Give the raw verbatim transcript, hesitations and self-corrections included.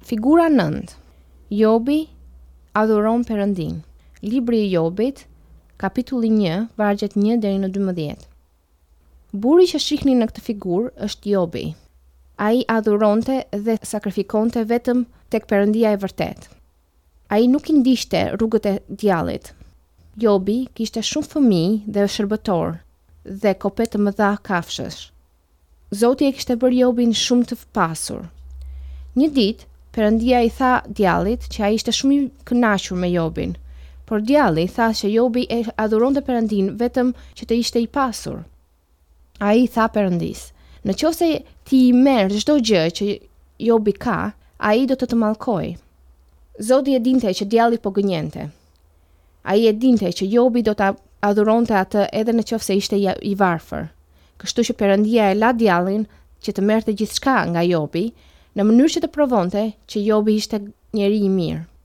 Figura nënt. Jobi adhuron Perëndin. Libri i Jobit, kapitulli një, vargjet një deri në dymbëdhjetë. Burri që shihni në këtë figurë është Jobi. Ai adhuronte dhe sakrifikonte vetëm tek Perëndia e vërtet. Ai nuk i ndiqte rrugët e djallit. Jobi kishte shumë fëmijë dhe shërbëtor dhe kope të mëdha kafshësh. Zoti e kishte bërë Jobin shumë të pasur. Një ditë, Perëndia i tha djallit që ai ishte shumë i kënaqur me Jobin, por djalli tha se Jobi e adhuronte Perëndin vetëm që të ishte i pasur. Ai tha Perëndis: "Nëse ti i merr çdo gjë që Jobi ka, ai do të të mallkojë." Zoti e dinte që djalli po gënjente. Ai e dinte që Jobi do ta adhuronte atë edhe nëse ishte i varfër. Kështu që Perëndia e la djallin që të merrte gjithçka nga Jobi, në mënyrë që të provonte që Jobi ishte njeri i mirë.